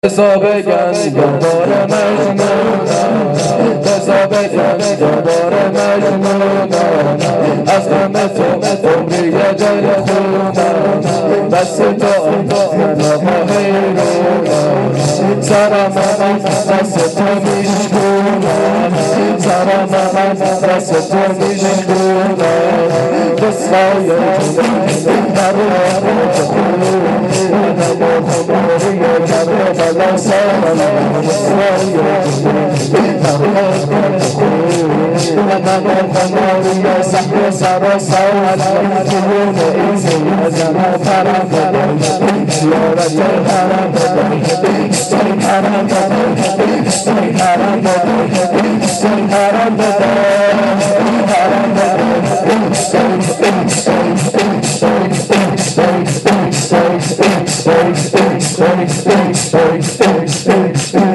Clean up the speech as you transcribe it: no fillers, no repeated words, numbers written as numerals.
بسا بگن دوباره مجنونم بسا بگن دوباره مجنونم از همه تو عمری یه دل خونم بس تو منو حیرونم سرم من دست تو میشکونم سرم من دست تو میشکونم بسای تو در بلا سلام یا صحب سر سوال جنون این زمان فرام زیارت حرم حرم حرم